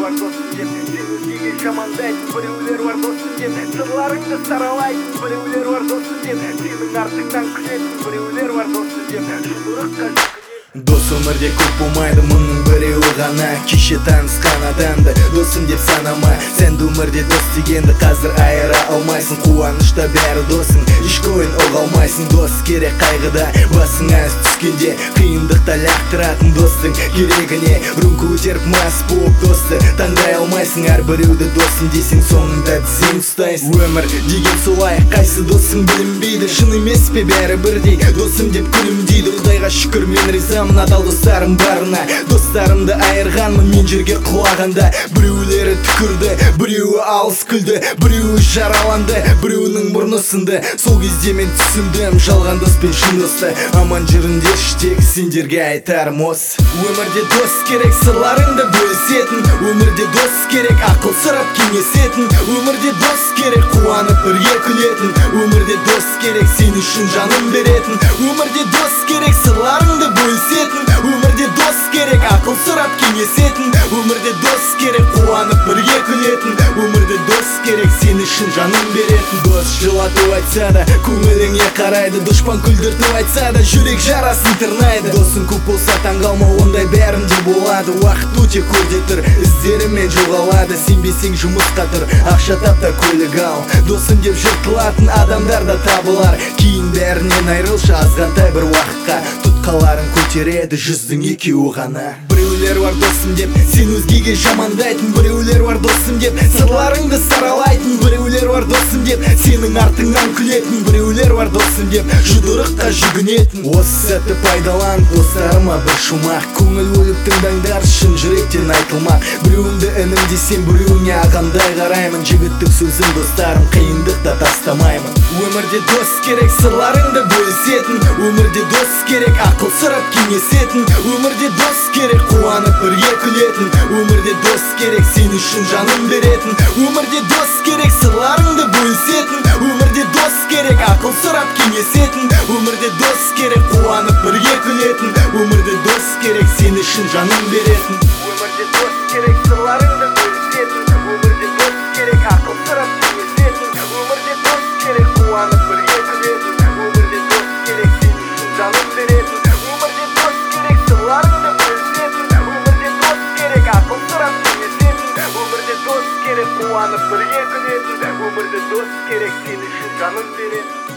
бар досым деп, сен өзгеге жамандайтын біреулер бар досым деп, сырларыңды саралайтын біреулер бар досым деп, сенің артыңнан күлетін біреулер бар досым деп, жұдырыққа Дос өмірде көп болмайды, мұның біреуі ғана. Кеше танысқан адамды досым деп санама. Сен өмірде дос дегенді қазір айыра алмайсың. Қуанышта бәрі досың, ешкі ойын оға алмайсың. Дос керек қайғыда, басың аз түскенде, қиындықта лақтыратын достың керегіне. Рүмкі көтеріп мас болып досты таңдай алмайсың. Әр біреуді досым десең, соңында тізең ұстайсың. Өмір деген солай, қайсы досың білінбейді. Шын емес пе бәрі бірдей, досым деп күлімдейді. Құдайға шүкір мен ризамын адал достарым барына. Достарымды айырғанмын мен жерге құлағанда. Біреулері түкірді, біреуі алыс күлді, біреуі жараланды, біреуінің мұрны сынды. Сол кезде мен түсіндім, жалған дос пен шын досты аман жүріңдерші, тек сендерге айтарым осы. Өмірде дос керек, сырларыңды бөлісетін. Өмірде дос керек, ақыл сұрап кеңесетін. Өмірде дос керек, қуанып бірге күлетін. Өмірде дос керек, сен үшін жанын беретін. Өмірде дос керек, сырларыңды бөлісетін. Өмірде дос керек, ақыл сұрап кеңесетін. Өмірде дос керек, қуанып бірге күлетін. Өмірде дос керек, сен үшін жанын беретін. Дос жылатып айтса да көңіліңе қарайды, дұшпан күлдіртіп айтса да жүрек жарасын тырнайды. Досың көп болса таңғалма, ондай бәрінде болады. Уақыт өте көрде тұр, іздерімен жоғалады. Сенбесең жұмысқа тұр, ақша тап та көлік ал. Досым деп жыртылатын адамдар да табылар. Кейін бәрінен айрылшы азғантай бір уақытқа. Тұтқаларын көтереді жүздің екеуі ғана. Біреулер бар досым деп, сен өзгеге жамандайтын. Біреулер бар досым деп, сырларыңды саралайтын. Біреулер бар досым деп, сенің артыңнан күлетін. Біреулер бар досым деп, жұдырыққа жүгінетін. Осы сәтті пайдалан, достарыма бір шумақ. Көңіл өліп тыңдаңдар, шын жүректен айтылмақ. Біреуіңді інім десем, біреуіңе ағамдай қараймын. Жігіттік сөзім достарым, қиындықта тастамаймын. Өмірде дос керек, сырларыңды бөлісетін. Өмірде дос керек, ақыл сұрап кеңесетін. Өмірде дос керек, қуанып бірге күлетін. Өмірде дос керек, сен үшін жанын беретін. Өмірде дос керек, сырларыңды бөлісетін. Өмірде дос керек, ақыл сұрап кеңесетін. Өмірде дос керек, қуанып бірге күлетін. Өмірде дос керек, сен үшін жанын беретін. Өмірде дос керек, сырларыңды бөлісетін. Өмірде дос керек, ақыл сұрап кеңесетін. Өмірде дос керек, қуанып бірге күлетін. Өмірде дос керек, сен үшін жанын беретін. Өмірде дос керек, сырларыңды бөлісетін. Өмірде дос керек, ақыл сұрап кеңесетін. Өмірде дос керек, қуанып бірге күлетін. Өмірде дос керек, сен үшін жанын беретін.